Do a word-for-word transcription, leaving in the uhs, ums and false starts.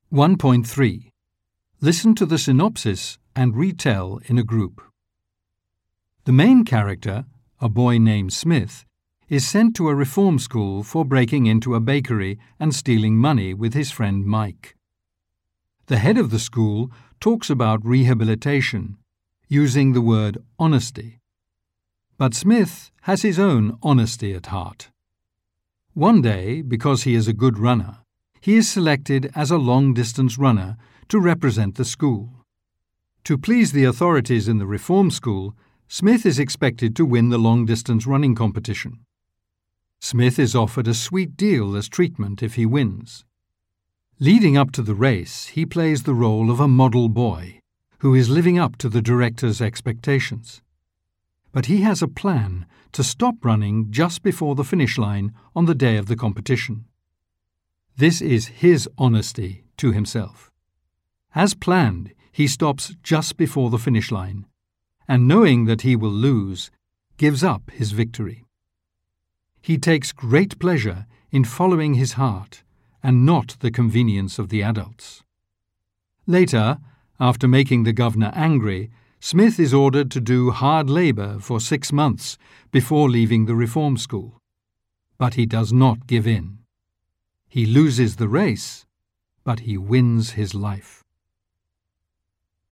one point three. Listen to the synopsis and retell in a group. The main character, a boy named Smith, is sent to a reform school for breaking into a bakery and stealing money with his friend Mike. The head of the school talks about rehabilitation, using the word honesty. But Smith has his own honesty at heart. One day, because he is a good runner, he is selected as a long-distance runner to represent the school. To please the authorities in the reform school, Smith is expected to win the long-distance running competition. Smith is offered a sweet deal as treatment if he wins. Leading up to the race, he plays the role of a model boy who is living up to the director's expectations. But he has a plan to stop running just before the finish line on the day of the competition. This is his honesty to himself. As planned, he stops just before the finish line, and knowing that he will lose, gives up his victory. He takes great pleasure in following his heart and not the convenience of the adults. Later, after making the governor angry, Smith is ordered to do hard labor for six months before leaving the reform school. But he does not give in. He loses the race, but he wins his life.